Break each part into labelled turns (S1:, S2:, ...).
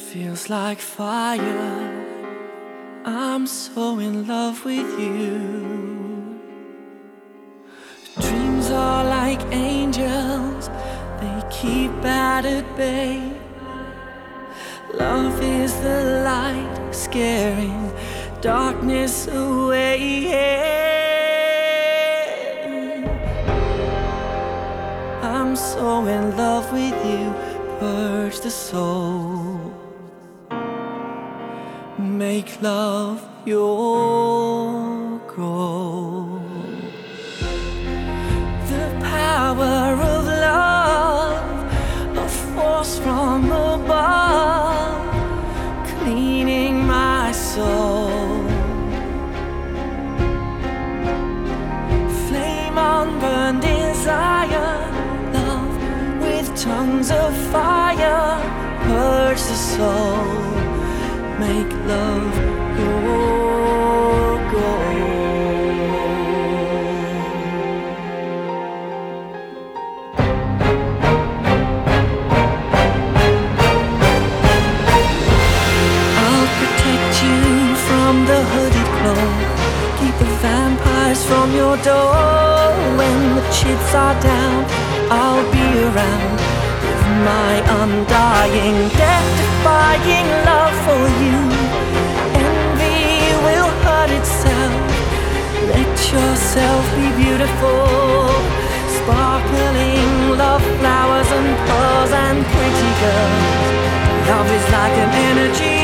S1: feels like fire. I'm so in love with you. Dreams are like angels, they keep at bay. Love is the light, scaring darkness away. I'm so in love with you, purge the soul. Make love your goal. The power of love, a force from above, cleaning my soul. Flame unburned desire, love with tongues of fire, purge the soul. Make love your goal. I'll protect you from the hooded claw, keep the vampires from your door. When the chips are down, I'll be around with my undying, death-defying love for you. Envy will hurt itself. Let yourself be beautiful, sparkling love flowers and pearls and pretty girls. Love is like an energy,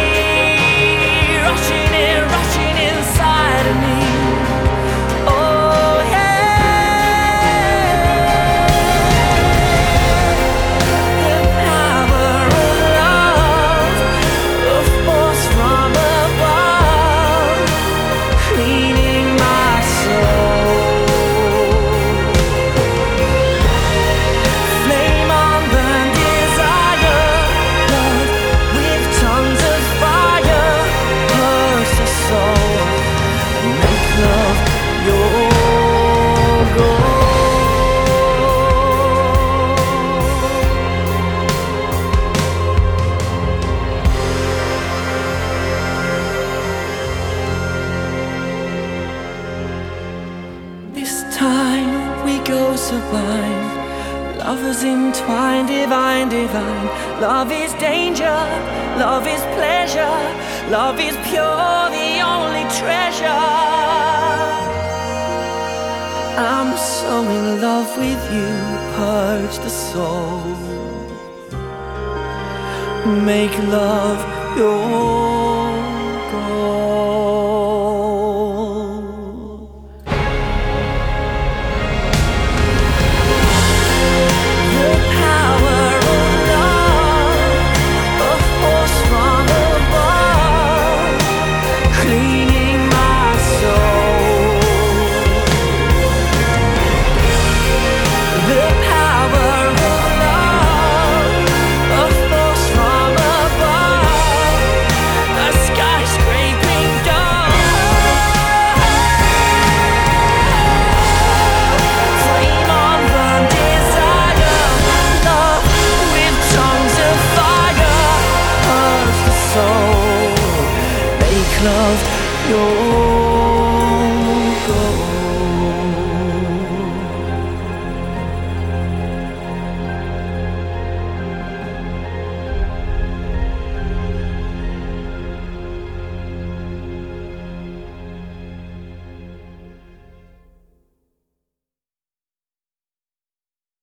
S1: rushing inside of me. Oh yeah, the power of love, a force from above, cleaning my soul. Flame on burn desire, love with tongues of fire, purge the soul. Make love your goal. This time we go sublime, lovers entwined, divine, divine. Love is danger, love is pleasure, love is pure, the only treasure. I'm so in love with you, purge the soul. Make love your goal. The power of love, a force from above, cleaning my soul. The power of love, a force from above, a skyscraping dome. Flame on burn desire, love with tongues of fire, purge the soul. Make love your